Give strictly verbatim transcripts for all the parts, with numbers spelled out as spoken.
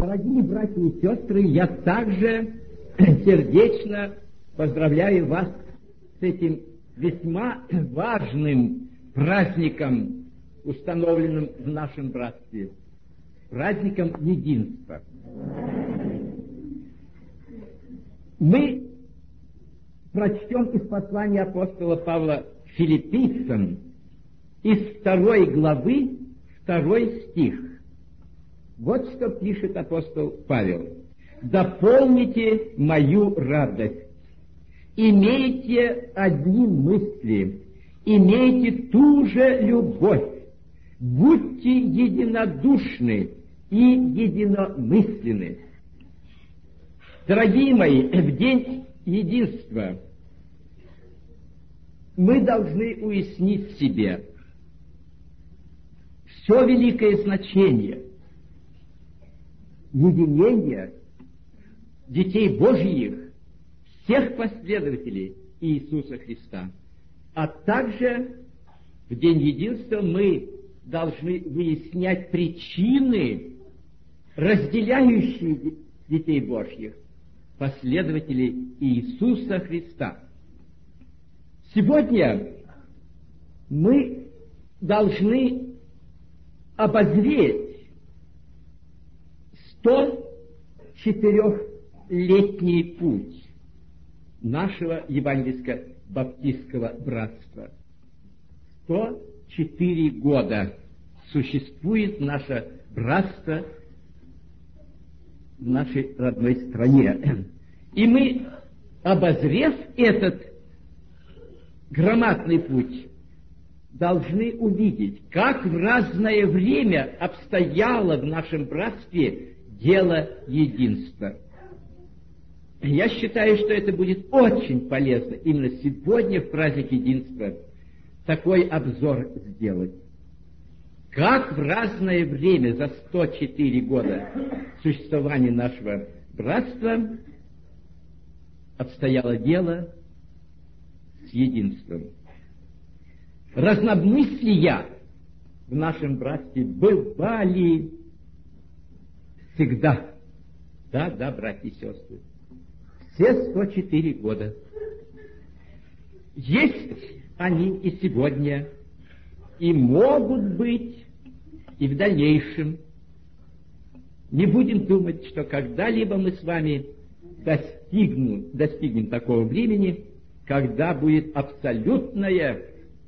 Дорогие братья и сестры, я также сердечно поздравляю вас с этим весьма важным праздником, установленным в нашем братстве, праздником единства. Мы прочтем из послания апостола Павла Филиппийцам из второй главы, второй стих. Вот что пишет апостол Павел. «Дополните мою радость, имейте одни мысли, имейте ту же любовь, будьте единодушны и единомысленны». Дорогие мои, в день единства мы должны уяснить себе все великое значение единения детей Божьих, всех последователей Иисуса Христа. А также в день единства мы должны выяснять причины, разделяющие детей Божьих, последователей Иисуса Христа. Сегодня мы должны обозреть сто четырехлетний путь нашего евангельско-баптистского братства. сто четыре года существует наше братство в нашей родной стране. И мы, обозрев этот громадный путь, должны увидеть, как в разное время обстояло в нашем братстве дело единства. Я считаю, что это будет очень полезно именно сегодня, в праздник единства, такой обзор сделать. Как в разное время, за сто четыре года существования нашего братства, обстояло дело с единством. Разномыслия в нашем братстве бывали всегда. Да, да, братья и сестры. Все сто четыре года. Есть они и сегодня, и могут быть и в дальнейшем. Не будем думать, что когда-либо мы с вами достигнем, достигнем такого времени, когда будет абсолютное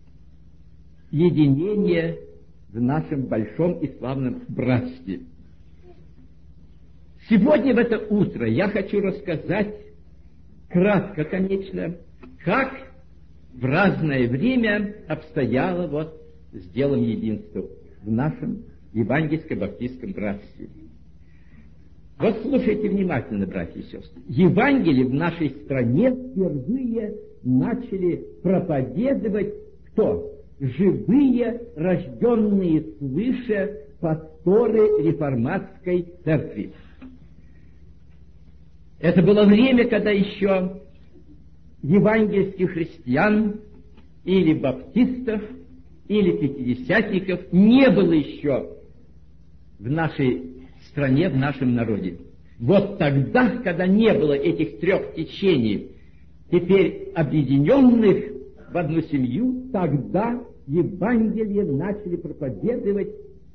единение в нашем большом и славном братстве. Сегодня в это утро я хочу рассказать кратко, конечно, как в разное время обстояло вот с делом единства в нашем евангельско-баптистском братстве. Вот слушайте внимательно, братья и сестры. Евангелие в нашей стране впервые начали проповедовать кто? Живые, рожденные свыше пасторы реформатской церкви. Это было время, когда еще евангельских христиан или баптистов, или пятидесятников не было еще в нашей стране, в нашем народе. Вот тогда, когда не было этих трех течений, теперь объединенных в одну семью, тогда Евангелие начали проповедовать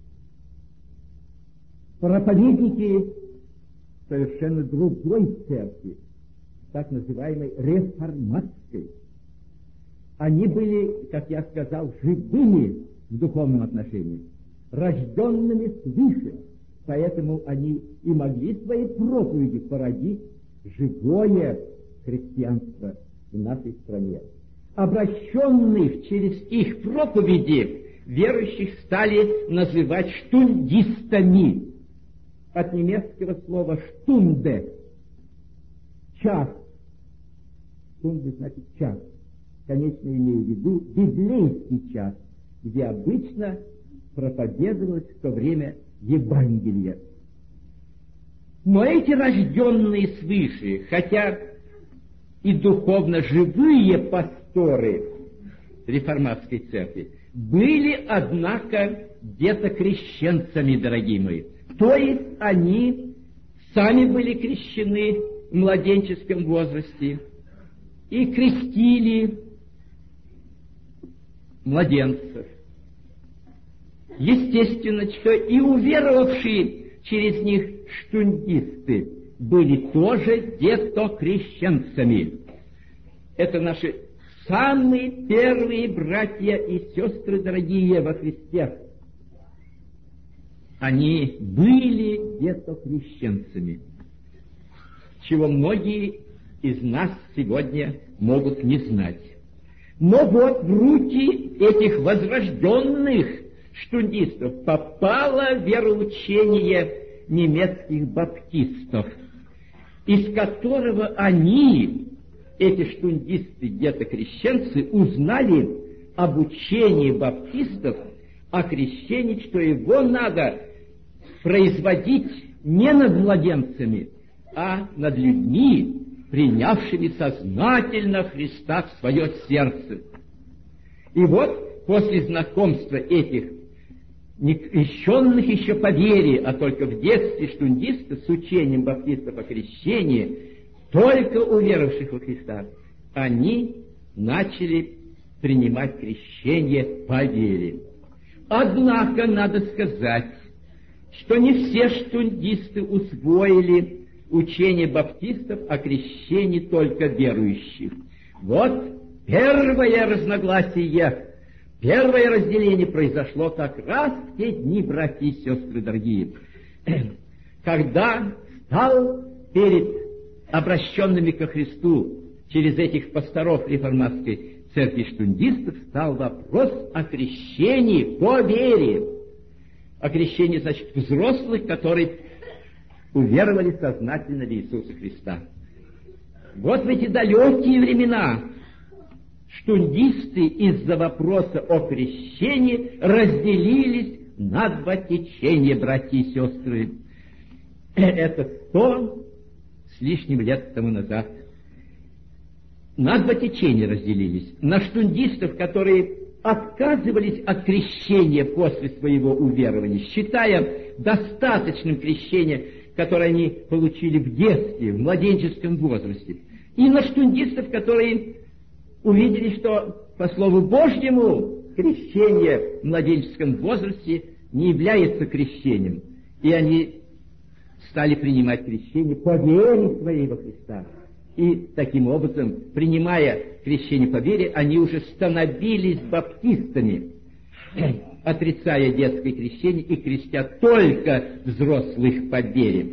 проповедники совершенно другой церкви, так называемой реформатской. Они были, как я сказал, живыми в духовном отношении, рожденными свыше, поэтому они и могли своей проповеди породить живое христианство в нашей стране. Обращенных через их проповеди верующих стали называть штундистами. От немецкого слова «штунде» — час. «Штунде» значит час. Конечно, имею в виду библейский час, где обычно проповедовалось в то время Евангелие. Но эти рожденные свыше, хотя и духовно живые пасторы реформатской церкви, были, однако, детокрещенцами, дорогие мои. То есть они сами были крещены в младенческом возрасте и крестили младенцев. Естественно, что и уверовавшие через них штундисты были тоже детокрещенцами. Это наши самые первые братья и сестры, дорогие во Христе. Они были детокрещенцами, чего многие из нас сегодня могут не знать. Но вот в руки этих возрожденных штундистов попало вероучение немецких баптистов, из которого они, эти штундисты, детокрещенцы, узнали об учении баптистов о крещении, что его надо производить не над младенцами, а над людьми, принявшими сознательно Христа в свое сердце. И вот после знакомства этих не крещенных еще по вере, а только в детстве штундистов с учением баптистов о крещении, только уверовавших во Христа, они начали принимать крещение по вере. Однако надо сказать, что не все штундисты усвоили учение баптистов о крещении только верующих. Вот первое разногласие, первое разделение произошло как раз в те дни, братья и сестры дорогие, когда стал перед обращенными ко Христу через этих пасторов реформатской церкви штундистов стал вопрос о крещении по вере. О крещении, значит, взрослых, которые уверовали сознательно в Иисуса Христа. Вот в эти далекие времена штундисты из-за вопроса о крещении разделились на два течения, братья и сестры. Это сто с лишним лет тому назад. На два течения разделились. На штундистов, которые отказывались от крещения после своего уверования, считая достаточным крещение, которое они получили в детстве, в младенческом возрасте. И на штундистов, которые увидели, что по Слову Божьему крещение в младенческом возрасте не является крещением. И они стали принимать крещение по вере своей во Христа. И таким образом, принимая крещение по вере, они уже становились баптистами, отрицая детское крещение и крестя только взрослых по вере.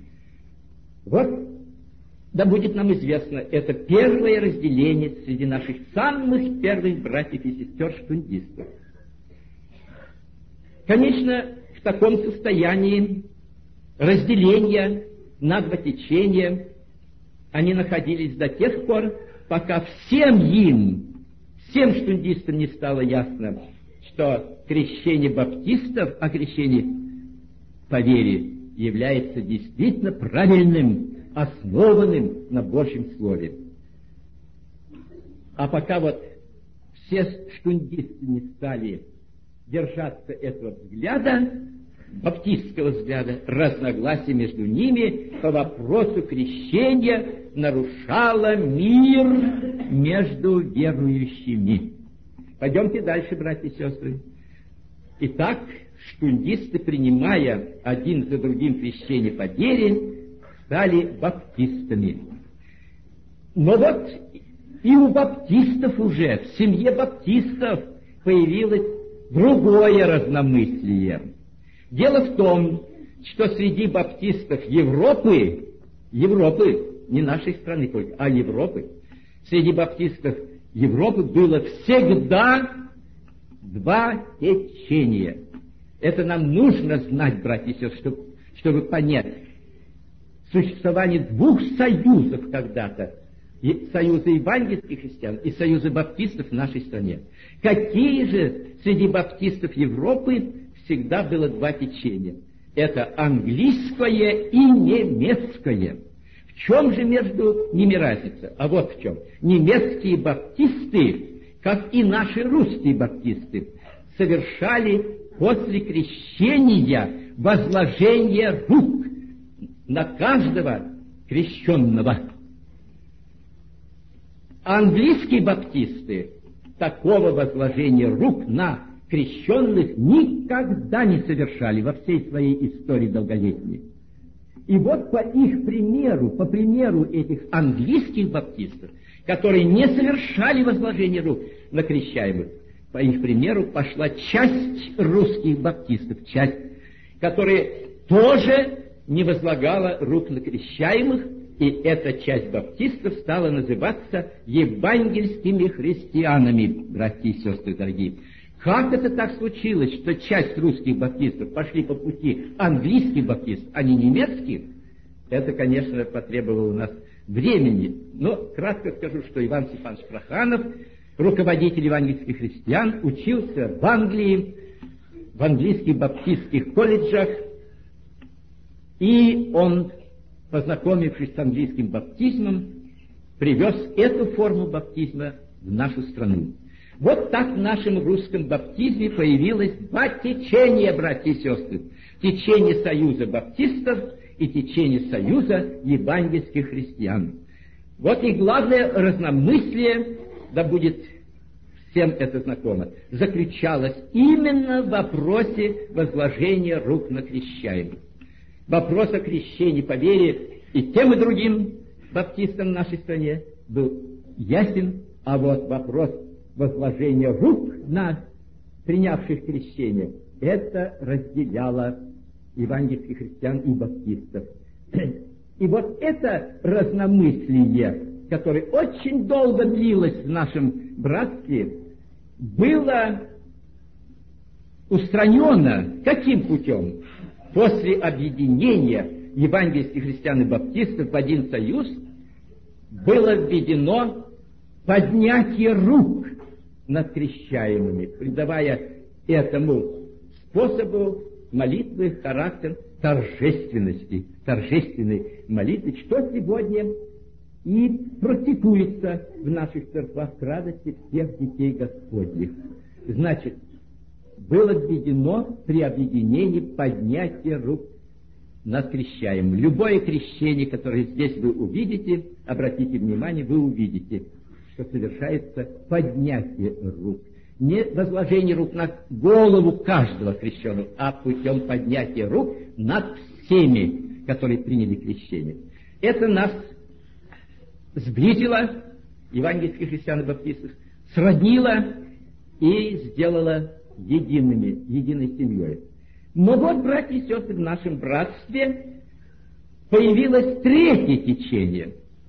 Вот, да будет нам известно, это первое разделение среди наших самых первых братьев и сестер штундистов. Конечно, в таком состоянии разделения на два течения они находились до тех пор, пока всем им, всем штундистам не стало ясно, что крещение баптистов, а крещение по вере является действительно правильным, основанным на Божьем Слове. А пока вот все штундисты не стали держаться этого взгляда, баптистского взгляда, разногласие между ними по вопросу крещения нарушало мир между верующими. Пойдемте дальше, братья и сестры. Итак, штундисты, принимая один за другим крещение по вере, стали баптистами. Но вот и у баптистов уже, в семье баптистов появилось другое разномыслие. Дело в том, что среди баптистов Европы, Европы, не нашей страны только, а Европы, среди баптистов Европы было всегда два течения. Это нам нужно знать, братья и сестры, чтобы, чтобы понять существование двух союзов когда-то. Союза евангельских христиан и союза баптистов в нашей стране. Какие же среди баптистов Европы всегда было два течения? Это английское и немецкое. В чем же между ними разница? А вот в чем. Немецкие баптисты, как и наши русские баптисты, совершали после крещения возложение рук на каждого крещенного. Английские баптисты такого возложения рук на крещенных никогда не совершали во всей своей истории долголетней. И вот по их примеру, по примеру этих английских баптистов, которые не совершали возложение рук на крещаемых, по их примеру пошла часть русских баптистов, часть, которая тоже не возлагала рук на крещаемых, и эта часть баптистов стала называться евангельскими христианами, братья и сестры дорогие. Как это так случилось, что часть русских баптистов пошли по пути английских баптистов, а не немецких? Это, конечно, потребовало у нас времени. Но кратко скажу, что Иван Степанович Проханов, руководитель евангельских христиан, учился в Англии, в английских баптистских колледжах, и он, познакомившись с английским баптизмом, привез эту форму баптизма в нашу страну. Вот так в нашем русском баптизме появилось два течения, братья и сестры. Течение союза баптистов и течение союза евангельских христиан. Вот и главное разномыслие, да будет всем это знакомо, заключалось именно в вопросе возложения рук на крещаемых. Вопрос о крещении по вере и тем и другим баптистам в нашей стране был ясен, а вот вопрос возложения рук на принявших крещение, это разделяло евангельских христиан и баптистов. И вот это разномыслие, которое очень долго длилось в нашем братстве, было устранено каким путем? После объединения евангельских христиан и баптистов в один союз было введено поднятие рук над крещаемыми, придавая этому способу молитвы характер торжественности, торжественной молитвы, что сегодня и практикуется в наших церквах к радости всех детей Господних. Значит, было введено при объединении поднятие рук над крещаемым. Любое крещение, которое здесь вы увидите, обратите внимание, вы увидите, что совершается поднятие рук. Не возложение рук на голову каждого крещенного, а путем поднятия рук над всеми, которые приняли крещение. Это нас сблизило, евангельских христиан и баптистов, сроднило и сделало едиными, единой семьей. Но вот, братья и сестры, в нашем братстве появилось третье течение.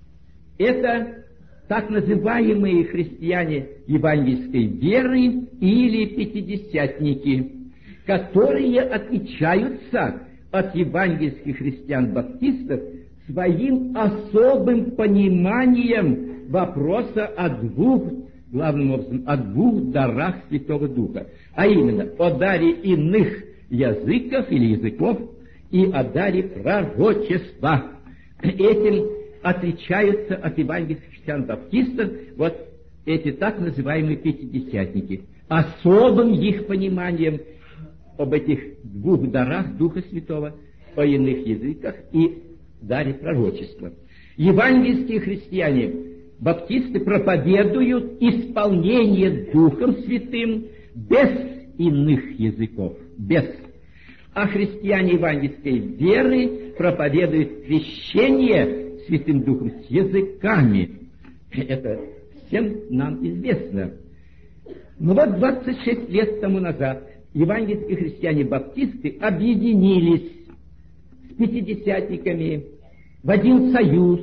Это так называемые христиане евангельской веры или пятидесятники, которые отличаются от евангельских христиан-баптистов своим особым пониманием вопроса о двух, главным образом, о двух дарах Святого Духа, а именно о даре иных языков или языков и о даре пророчества. Этим отличаются от евангельских христиан-баптистов вот эти так называемые пятидесятники, особым их пониманием об этих двух дарах Духа Святого, о иных языках и даре пророчества. Евангельские христиане баптисты проповедуют исполнение Духом Святым без иных языков, без. А христиане евангельской веры проповедуют крещение Святым Духом с языками. Это всем нам известно. Но вот двадцать шесть лет тому назад евангельские христиане-баптисты объединились с пятидесятниками в один союз.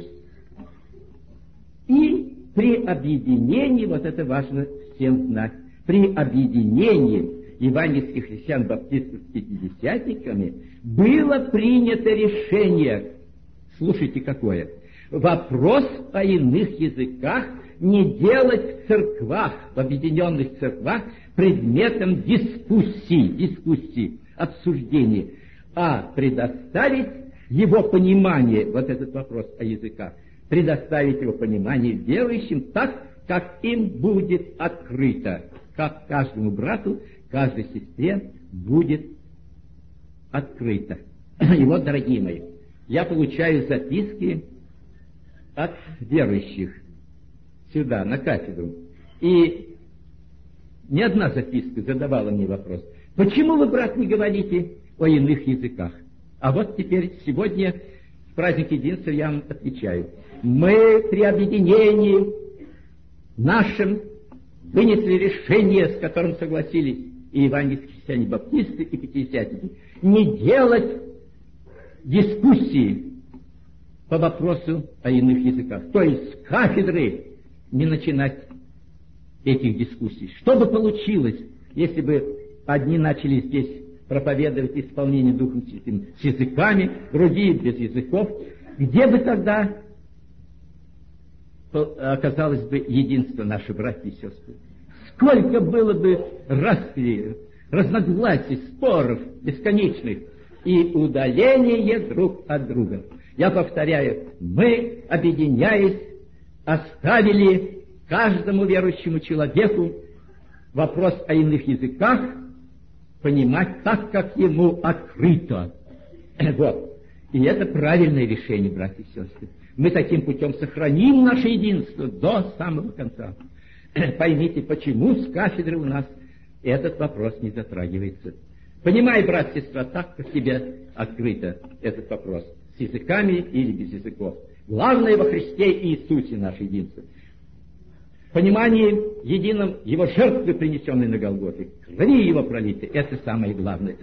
И при объединении, вот это важно всем знать, при объединении евангельских христиан-баптистов с пятидесятниками было принято решение, слушайте какое, вопрос о иных языках не делать в церквах, в объединенных церквах, предметом дискуссий, дискуссий, обсуждений, а предоставить его понимание, вот этот вопрос о языках, предоставить его понимание верующим так, как им будет открыто, как каждому брату, каждой сестре будет открыто. И вот, дорогие мои, я получаю записки от верующих сюда, на кафедру. И ни одна записка задавала мне вопрос: почему вы, брат, не говорите о иных языках? А вот теперь, сегодня, в праздник единства, я вам отвечаю. Мы при объединении нашем вынесли решение, с которым согласились и евангельские христиане, баптисты, и пятидесятники, не делать дискуссии по вопросу о иных языках. То есть с кафедры не начинать этих дискуссий. Что бы получилось, если бы одни начали здесь проповедовать исполнение Духом Святым с языками, другие без языков? Где бы тогда оказалось бы единство, наши братья и сестры? Сколько было бы распри, разногласий, споров бесконечных и удаления друг от друга. Я повторяю, мы, объединяясь, оставили каждому верующему человеку вопрос о иных языках понимать так, как ему открыто. Вот. И это правильное решение, братья и сестры. Мы таким путем сохраним наше единство до самого конца. Поймите, почему с кафедры у нас этот вопрос не затрагивается. Понимай, брат, сестра, так, как тебе открыто этот вопрос, с языками или без языков. Главное во Христе Иисусе наше единство. Понимание едином Его жертвы, принесенной на Голгофе, крови Его пролитой, это самое главное.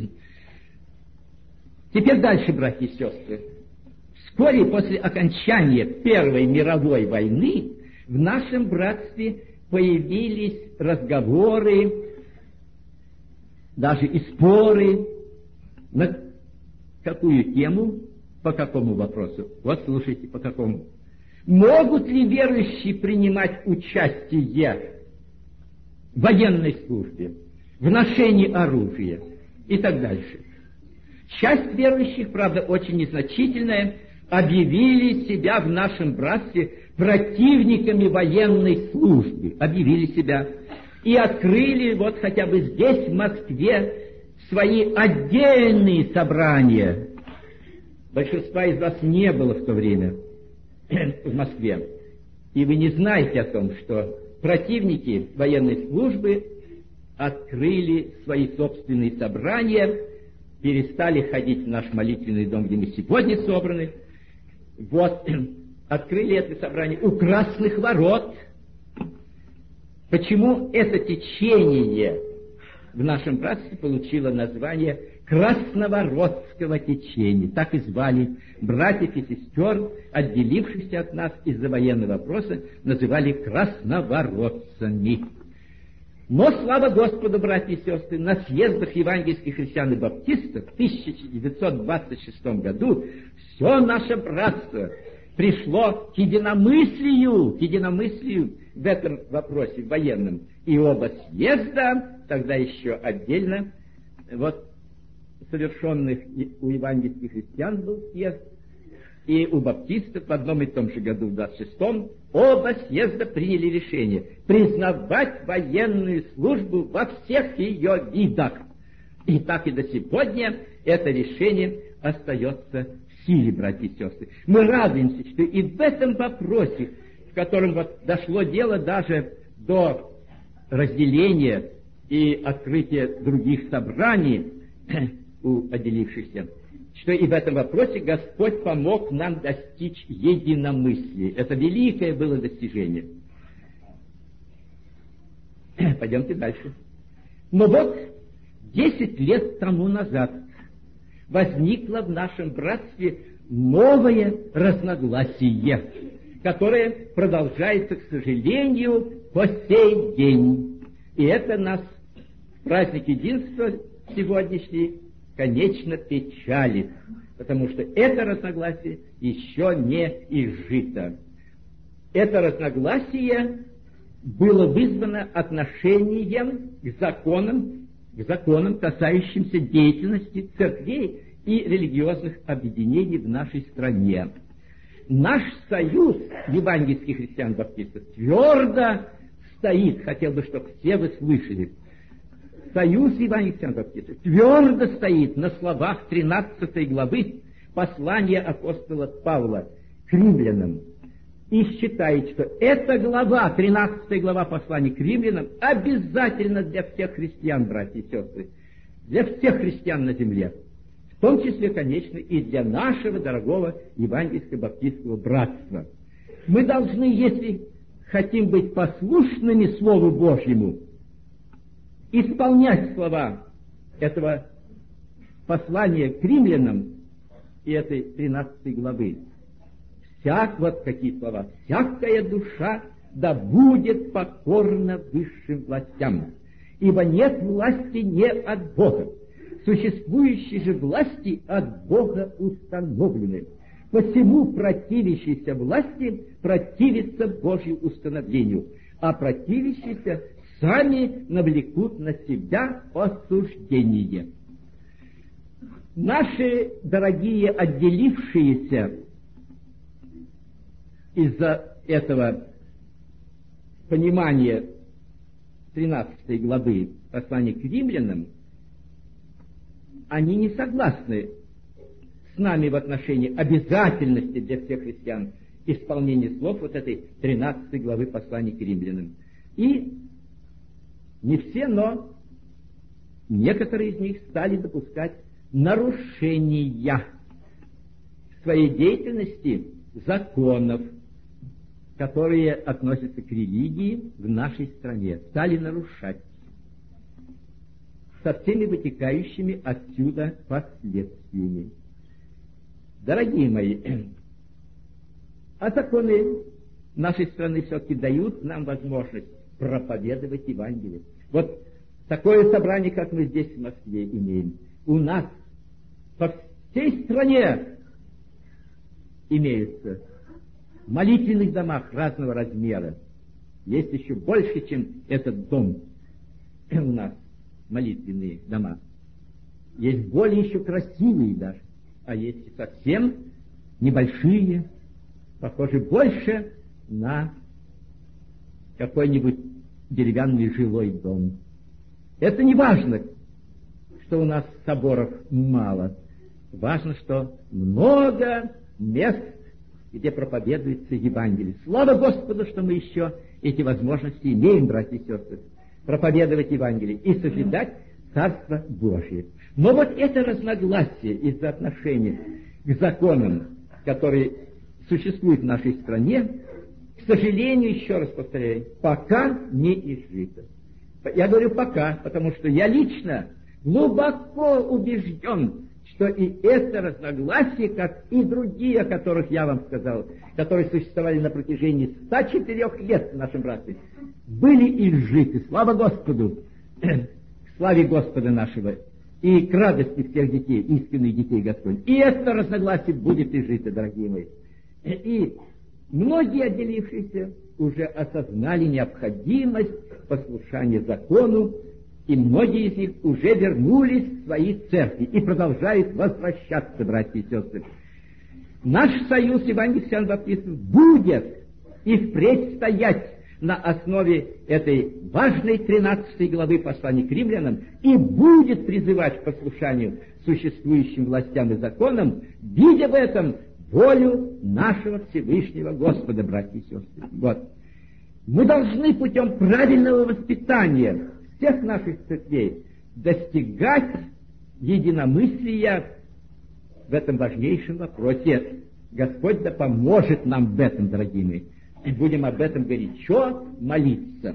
Теперь дальше, братья и сестры. Вскоре после окончания Первой мировой войны в нашем братстве появились разговоры, даже и споры на какую тему, по какому вопросу. Вот слушайте, по какому. Могут ли верующие принимать участие в военной службе, в ношении оружия и так дальше? Часть верующих, правда, очень незначительная, объявили себя в нашем братстве противниками военной службы, объявили себя и открыли вот хотя бы здесь, в Москве, свои отдельные собрания. Большинства из вас не было в то время в Москве, и вы не знаете о том, что противники военной службы открыли свои собственные собрания, перестали ходить в наш молитвенный дом, где мы сегодня собраны. Вот, открыли это собрание у Красных Ворот. Почему это течение в нашем братстве получило название Красноворотского течения? Так и звали братьев и сестер, отделившихся от нас из-за военного вопроса, называли красноворотцами. Но, слава Господу, братья и сестры, на съездах евангельских христиан и баптистов в тысяча девятьсот двадцать шестом году все наше братство пришло к единомыслию, к единомыслию в этом вопросе военном. И оба съезда, тогда еще отдельно, вот, совершенных у евангельских христиан был съезд, и у баптистов в одном и том же году, в двадцать шестом, оба съезда приняли решение признавать военную службу во всех ее видах. И так и до сегодня это решение остается в силе, братья и сестры. Мы радуемся, что и в этом вопросе, в котором вот дошло дело даже до разделения и открытия других собраний у отделившихся, что и в этом вопросе Господь помог нам достичь единомыслия. Это великое было достижение. Пойдемте дальше. Но вот десять лет тому назад возникло в нашем братстве новое разногласие, которое продолжается, к сожалению, по сей день. И это нас, праздник единства сегодняшний, конечно, печалит, потому что это разногласие еще не изжито. Это разногласие было вызвано отношением к законам, к законам, касающимся деятельности церквей и религиозных объединений в нашей стране. Наш союз евангельских христиан-баптистов твердо стоит, хотел бы, чтобы все вы слышали, союз евангельских христиан-баптистов твердо стоит на словах тринадцатой главы послание апостола Павла к римлянам и считает, что эта глава, тринадцатая глава послания к римлянам, обязательно для всех христиан, братья и сестры, для всех христиан на земле, в том числе, конечно, и для нашего дорогого евангельско-баптистского братства. Мы должны, если хотим быть послушными Слову Божьему, исполнять слова этого послания к римлянам и этой тринадцатой главы. Всяк, вот какие слова, всякая душа да будет покорна высшим властям, ибо нет власти не от Бога. Существующие же власти от Бога установлены. Посему противящийся власти противится Божью установлению, а противящиеся сами навлекут на себя осуждение. Наши дорогие отделившиеся из-за этого понимания тринадцатой главы послания к римлянам, они не согласны с нами в отношении обязательности для всех христиан исполнения слов вот этой тринадцатой главы послания к римлянам. И не все, но некоторые из них стали допускать нарушения в своей деятельности законов, которые относятся к религии в нашей стране, стали нарушать со всеми вытекающими отсюда последствиями. Дорогие мои, а законы нашей страны все-таки дают нам возможность проповедовать Евангелие. Вот такое собрание, как мы здесь в Москве имеем, у нас по всей стране имеются в молитвенных домах разного размера. Есть еще больше, чем этот дом у нас, молитвенные дома. Есть более еще красивые даже, а есть и совсем небольшие, похожи больше на какой-нибудь деревянный жилой дом. Это не важно, что у нас соборов мало. Важно, что много мест, где проповедуется Евангелие. Слава Господу, что мы еще эти возможности имеем, братья и сестры, проповедовать Евангелие и созидать Царство Божие. Но вот это разногласие из-за отношения к законам, которые существуют в нашей стране, к сожалению, еще раз повторяю, пока не изжито. Я говорю пока, потому что я лично глубоко убежден, что и это разногласие, как и другие, о которых я вам сказал, которые существовали на протяжении ста четырёх лет в нашем братстве, были изжиты. Слава Господу, к славе Господа нашего и к радости всех детей, истинных детей Господь. И это разногласие будет изжито, дорогие мои. И многие отделившиеся уже осознали необходимость послушания закону, и многие из них уже вернулись в свои церкви и продолжают возвращаться, братья и сестры. Наш союз евангельских баптистов будет и впредь стоять на основе этой важной тринадцатой главы послания к римлянам и будет призывать к послушанию существующим властям и законам, видя в этом волю нашего Всевышнего Господа, братья и сестры. Вот. Мы должны путем правильного воспитания всех наших церквей достигать единомыслия в этом важнейшем вопросе. Господь да поможет нам в этом, дорогие мои, и будем об этом горячо молиться.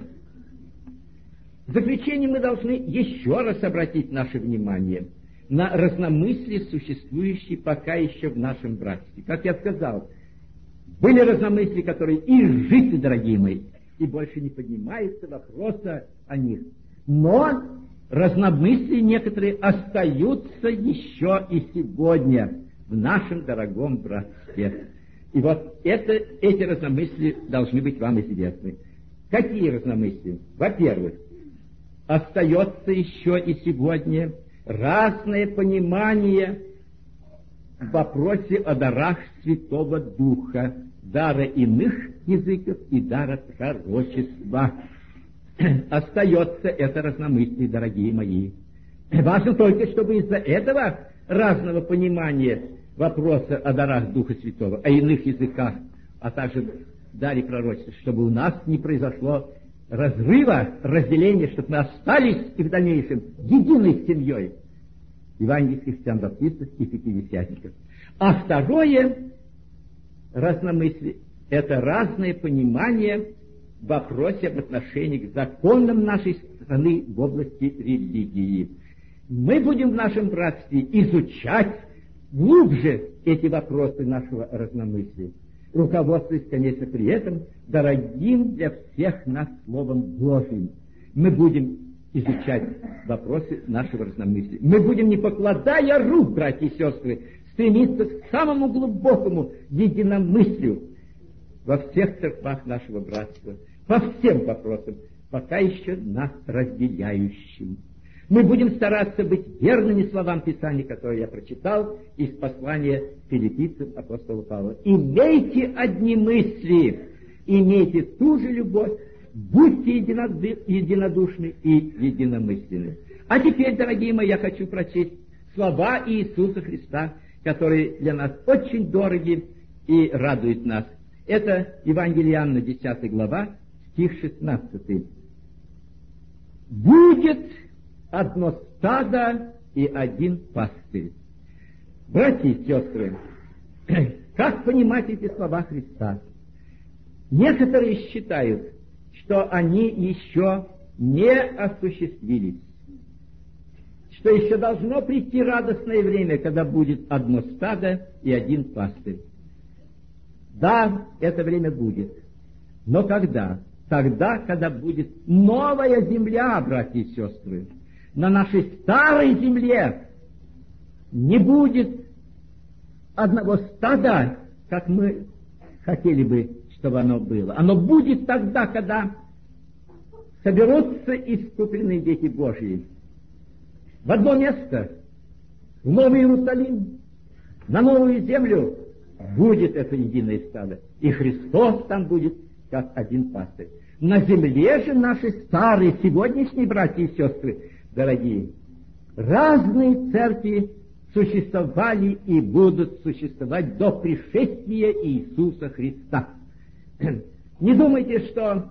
В заключение мы должны еще раз обратить наше внимание на разномыслие, существующие пока еще в нашем братстве. Как я сказал, были разномыслия, которые изжиты, дорогие мои, и больше не поднимается вопроса о них. Но разномыслия некоторые остаются еще и сегодня в нашем дорогом братстве. И вот это, эти разномыслия должны быть вам известны. Какие разномыслия? Во-первых, остается еще и сегодня разное понимание в вопросе о дарах Святого Духа, дара иных языков и дара пророчества. Остается это разномыслие, дорогие мои. Важно только, чтобы из-за этого разного понимания вопроса о дарах Духа Святого, о иных языках, а также даре пророчества, чтобы у нас не произошло разрыва, разделения, чтобы мы остались и в дальнейшем единой семьей евангельских христиан-баптистов и пятидесятников. А второе разномыслие – это разное понимание в вопросе об отношении к законам нашей страны в области религии. Мы будем в нашем братстве изучать глубже эти вопросы нашего разномыслия, руководствуясь, конечно, при этом дорогим для всех нас Словом Божьим. Мы будем изучать вопросы нашего разномыслия. Мы будем, не покладая рук, братья и сестры, стремиться к самому глубокому единомыслию во всех церквах нашего братства, по всем вопросам, пока еще нас разделяющим. Мы будем стараться быть верными словам Писания, которые я прочитал из послания филиппийцам апостола Павла. Имейте одни мысли, имейте ту же любовь, будьте единодушны и единомысленны. А теперь, дорогие мои, я хочу прочесть слова Иисуса Христа, которые для нас очень дороги и радуют нас. Это Евангелие Иоанна, десятая глава, стих шестнадцатый. «Будет одно стадо и один пастырь». Братья и сестры, как понимать эти слова Христа? Некоторые считают, что они еще не осуществились, что еще должно прийти радостное время, когда будет одно стадо и один пастырь. Да, это время будет. Но когда? Тогда, когда будет новая земля, братья и сестры. На нашей старой земле не будет одного стада, как мы хотели бы, чтобы оно было. Оно будет тогда, когда соберутся искупленные дети Божьи в одно место, в Новый Иерусалим, на новую землю. Будет это единое стадо, и Христос там будет как один пастырь. На земле же наши старые, сегодняшние братья и сестры, дорогие, разные церкви существовали и будут существовать до пришествия Иисуса Христа. Не думайте, что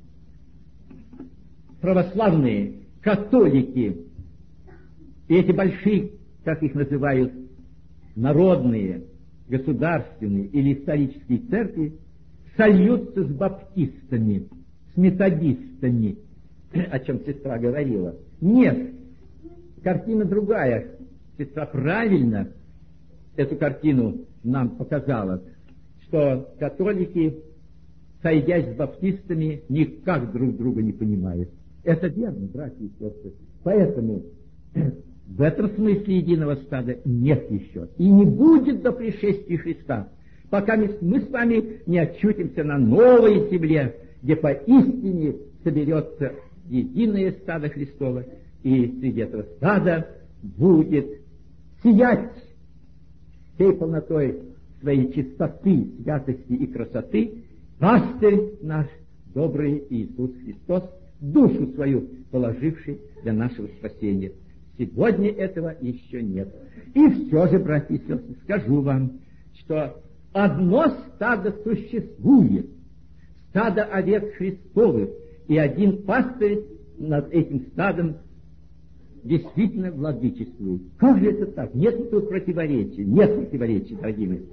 православные, католики, и эти большие, как их называют, народные, государственные или исторические церкви сольются с баптистами, с методистами, о чем сестра говорила. Нет, картина другая. Сестра правильно эту картину нам показала, что католики, сойдясь с баптистами, никак друг друга не понимают. Это верно, братья и сестры. Поэтому в этом смысле единого стада нет еще. И не будет до пришествия Христа, пока мы, мы с вами не очутимся на новой земле, где поистине соберется единое стадо Христово, и среди этого стада будет сиять всей полнотой своей чистоты, святости и красоты пастырь наш, добрый Иисус Христос, душу свою положивший для нашего спасения. Сегодня этого еще нет. И все же, братья и сестры, скажу вам, что одно стадо существует, стадо овец Христовых, и один пастырь над этим стадом действительно владычествует. Как же это так? Нет тут противоречия, нет противоречий, дорогие мои.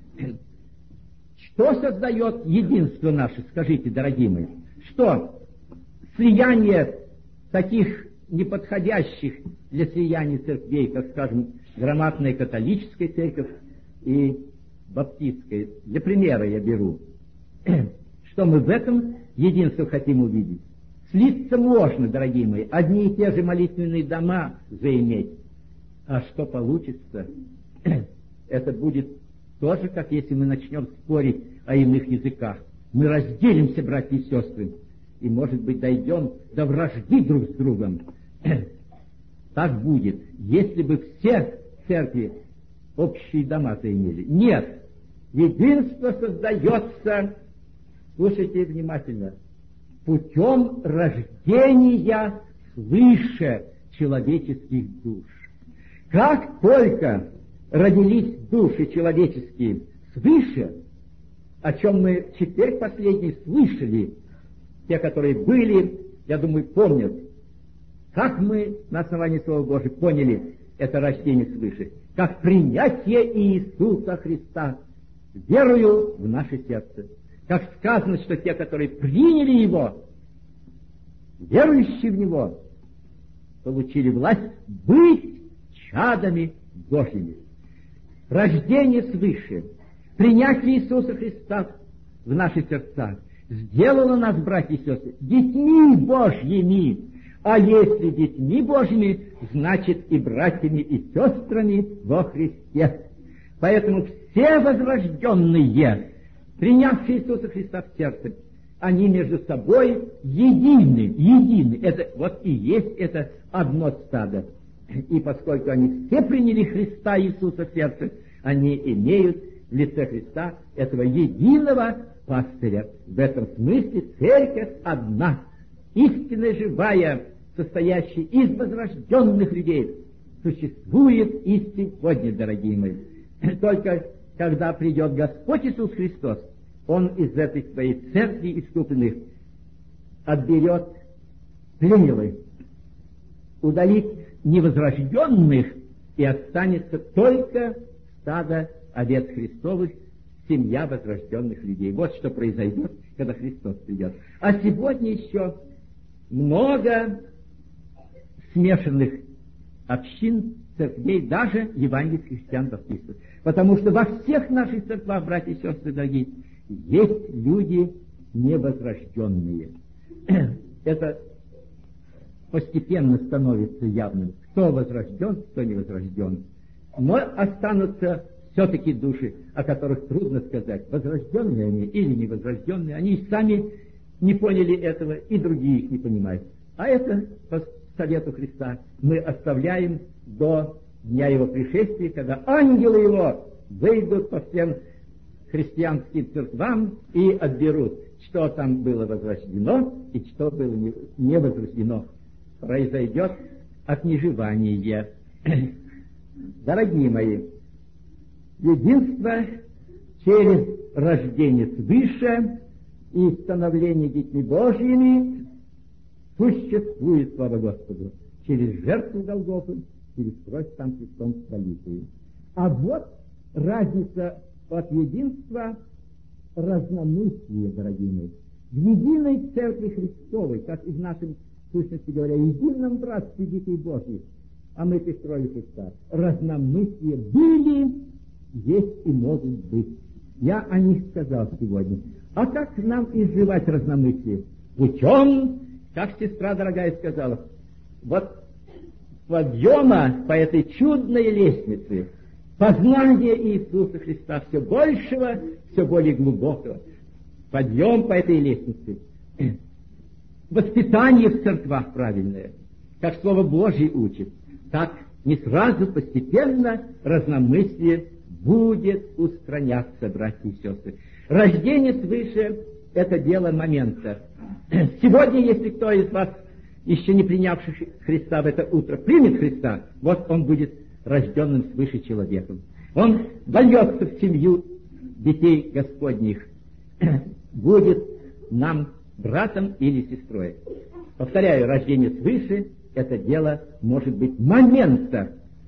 Что создает единство наше, скажите, дорогие мои? Что? Слияние таких неподходящих для слияния церквей, как, скажем, громадная католическая церковь и баптистская. Для примера я беру. Что мы в этом единство хотим увидеть? Слиться можно, дорогие мои, одни и те же молитвенные дома заиметь. А что получится? Это будет тоже, как если мы начнем спорить о иных языках. Мы разделимся, братья и сестры, и, может быть, дойдем до вражды друг с другом. Так будет, если бы все церкви общие дома заимели. Нет, единство создается, слушайте внимательно, путем рождения свыше человеческих душ. Как только родились души человеческие свыше, о чем мы теперь последний слышали, те, которые были, я думаю, помнят, как мы на основании Слова Божьего поняли это рождение свыше, как принятие Иисуса Христа верою в наше сердце. Как сказано, что те, которые приняли Его, верующие в Него, получили власть быть чадами Божьими. Рождение свыше, принятие Иисуса Христа в наши сердца сделало нас, братья и сестры, детьми Божьими. А если детьми Божьими, значит и братьями и сестрами во Христе. Поэтому все возрожденные, принявшие Иисуса Христа в сердце, они между собой едины, едины. Это вот и есть это одно стадо. И поскольку они все приняли Христа Иисуса в сердце, они имеют в лице Христа этого единого пастыря. В этом смысле церковь одна, истинно живая, состоящая из возрожденных людей, существует и сегодня, дорогие мои. Только когда придет Господь Иисус Христос, Он из этой своей церкви искупленных отберет племелы, удалит невозрожденных, и останется только стадо овец Христовых, семья возрожденных людей. Вот что произойдет, когда Христос придет. А сегодня еще много смешанных общин, церквей, даже евангельских христиан-баптистов. Потому что во всех наших церквах, братья и сестры дорогие, есть люди невозрожденные. Это постепенно становится явным, кто возрожден, кто не возрожден. Но останутся все-таки души, о которых трудно сказать, возрожденные они или невозрожденные. Они и сами не поняли этого, и другие их не понимают. А это по совету Христа мы оставляем до дня Его пришествия, когда ангелы Его выйдут по всем христианским церквам и отберут, что там было возрождено и что было не возрождено. Произойдет отмежевание. Дорогие мои, единство через рождение свыше и становление детьми Божьими существует, слава Господу, через жертву Голгофы, через кровь там Христом пролитую. А вот разница от единства разномыслия, дорогие мои. В единой Церкви Христовой, как и в нашем, в сущности говоря, едином братстве детей Божьих, а мы пестроили Христа, разномыслия были, есть и могут быть. Я о них сказал сегодня. А как нам изживать разномыслие? Путем, как сестра дорогая сказала, вот подъема по этой чудной лестнице, познание Иисуса Христа все большего, все более глубокого. Подъем по этой лестнице. Воспитание в церквах правильное, как Слово Божье учит, так не сразу, постепенно разномыслие будет устраняться, братья и сестры. Рождение свыше — это дело момента. Сегодня, если кто из вас, еще не принявший Христа в это утро, примет Христа, вот он будет рожденным свыше человеком. Он вольется в семью детей Господних, будет нам братом или сестрой. Повторяю, рождение свыше — это дело, может быть, момента.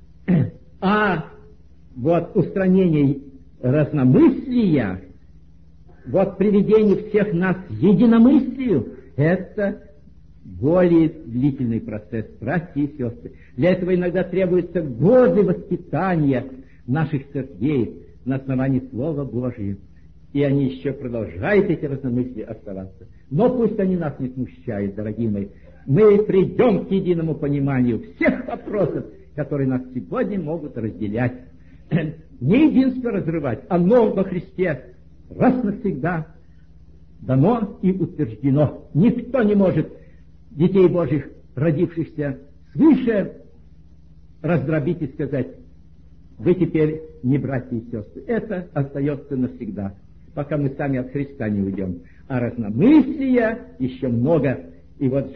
А вот устранение разномыслия, вот приведение всех нас к единомыслию — это более длительный процесс, братья и сестры. Для этого иногда требуются годы воспитания наших церквей на основании Слова Божьего. И они еще продолжают эти разномыслия оставаться. Но пусть они нас не смущают, дорогие мои. Мы придем к единому пониманию всех вопросов, которые нас сегодня могут разделять. Не единство разрывать, а но во Христе раз навсегда дано и утверждено. Никто не может детей Божьих, родившихся свыше, раздробить и сказать: вы теперь не братья и сестры. Это остается навсегда, пока мы сами от Христа не уйдем. А разномыслия еще много. И вот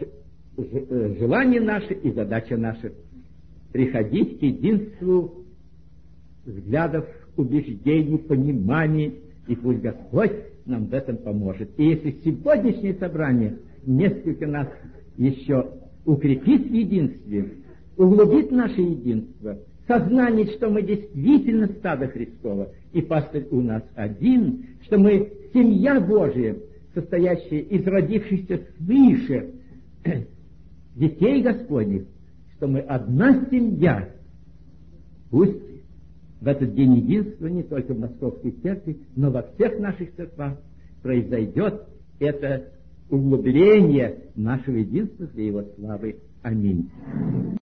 желание наше и задача наша — приходить к единству взглядов, убеждений, пониманий, и пусть Господь нам в этом поможет. И если сегодняшнее собрание несколько нас еще укрепит в единстве, углубит наше единство, сознание, что мы действительно стадо Христово, и пастырь у нас один, что мы семья Божия, состоящая из родившихся свыше детей Господних, что мы одна семья. Пусть в этот день единства не только в Московской церкви, но во всех наших церквах произойдет это углубление нашего единства для Его славы. Аминь.